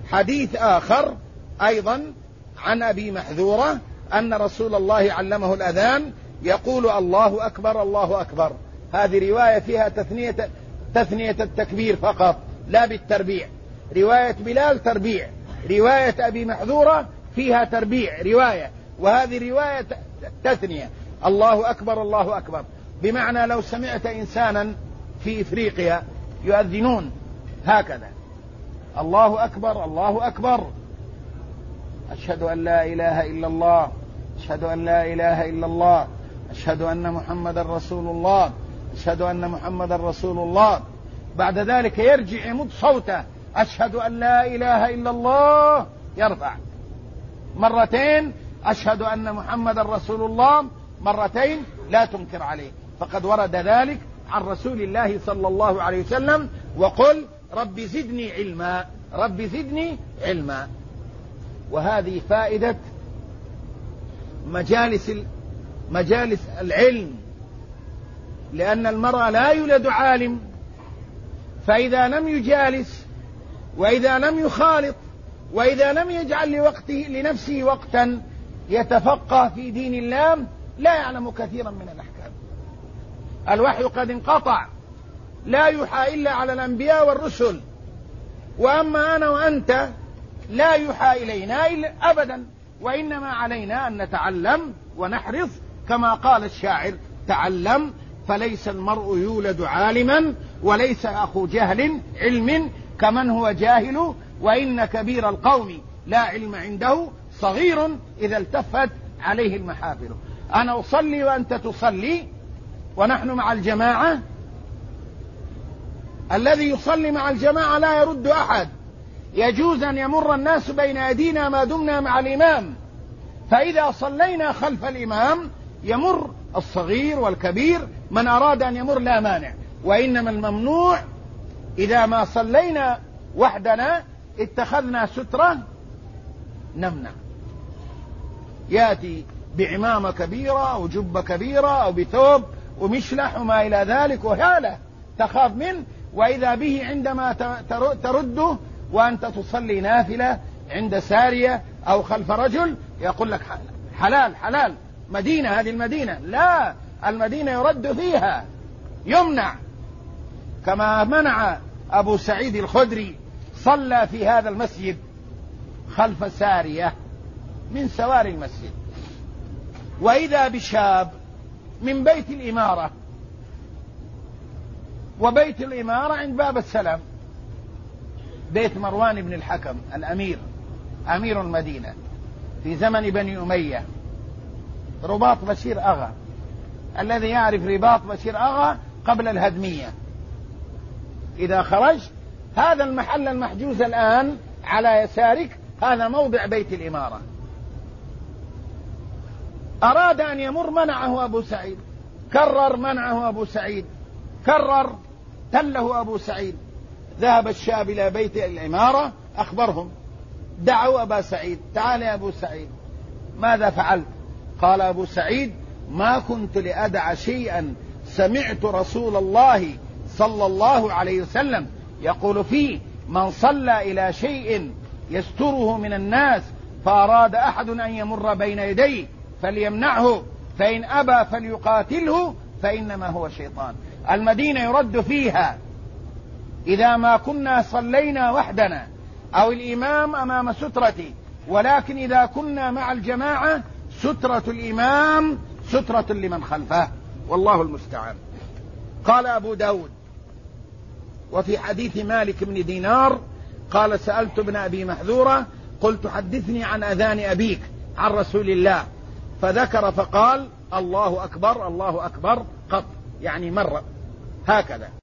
حديث آخر أيضا عن أبي محذورة أن رسول الله علمه الأذان يقول الله أكبر الله أكبر. هذه رواية فيها تثنية التكبير فقط لا بالتربيع. رواية بلال تربيع، رواية أبي محذورة فيها تربيع رواية، وهذه رواية تثنية الله أكبر الله أكبر. بمعنى لو سمعت إنسانا في إفريقيا يؤذنون هكذا الله أكبر الله أكبر، أشهد أن لا إله إلا الله، أشهد أن لا إله إلا الله، أشهد أن محمد رسول الله، أشهد أن محمد رسول الله. بعد ذلك يرجع يمد صوته أشهد أن لا إله إلا الله، يرفع مرتين أشهد أن محمد رسول الله مرتين، لا تنكر عليه، فقد ورد ذلك عن رسول الله صلى الله عليه وسلم. وقل رب زدني علما، رب زدني علما. وهذه فائدة مجالس العلم، لأن المرء لا يولد عالم، فإذا لم يجالس وإذا لم يخالط وإذا لم يجعل لنفسه وقتا يتفقه في دين الله لا يعلم كثيرا من الأحكام. الوحي قد انقطع، لا يوحى إلا على الأنبياء والرسل، وأما أنا وأنت لا يوحى إلينا أبدا، وإنما علينا أن نتعلم ونحرص كما قال الشاعر تعلم فليس المرء يولد عالما وليس أخو جهل علم كمن هو جاهل، وإن كبير القوم لا علم عنده صغير إذا التفت عليه المحافل. أنا أصلي وأنت تصلي ونحن مع الجماعة، الذي يصلي مع الجماعة لا يرد أحد، يجوز أن يمر الناس بين أيدينا ما دمنا مع الإمام، فإذا صلينا خلف الإمام يمر الصغير والكبير، من أراد أن يمر لا مانع. وإنما الممنوع إذا ما صلينا وحدنا اتخذنا سترة نمنع، يأتي بعمامة كبيرة أو جبة كبيرة أو بثوب ومشلح وما إلى ذلك وهاله تخاف منه، وإذا به عندما ترده وأنت تصلي نافلة عند سارية أو خلف رجل يقول لك حلال حلال مدينة، هذه المدينة، لا، المدينة يرد فيها يمنع، كما منع أبو سعيد الخدري صلى في هذا المسجد خلف سارية من سواري المسجد، وإذا بشاب من بيت الإمارة، وبيت الإمارة عند باب السلام، بيت مروان بن الحكم الأمير، أمير المدينة في زمن بني أمية، رباط بشير أغا، الذي يعرف رباط بشير أغا قبل الهدمية. إذا خرجت هذا المحل المحجوز الآن على يسارك هذا موضع بيت الإمارة. أراد أن يمر منعه أبو سعيد، كرر منعه أبو سعيد، كرر تله أبو سعيد. ذهب الشاب إلى بيت الإمارة أخبرهم، دعوا أبا سعيد، تعال يا أبو سعيد ماذا فعلت؟ قال أبو سعيد ما كنت لأدع شيئا سمعت رسول الله صلى الله عليه وسلم يقول فيه من صلى إلى شيء يستره من الناس فأراد أحد أن يمر بين يديه فليمنعه، فإن أبى فليقاتله فإنما هو شيطان. المدينة يرد فيها إذا ما كنا صلينا وحدنا أو الإمام أمام سترتي، ولكن إذا كنا مع الجماعة سترة الإمام سترة لمن خلفه، والله المستعان. قال أبو داود وفي حديث مالك بن دينار قال سألت ابن أبي محذورة قلت حدثني عن أذان أبيك عن رسول الله، فذكر فقال الله أكبر الله أكبر قط، يعني مرة هكذا.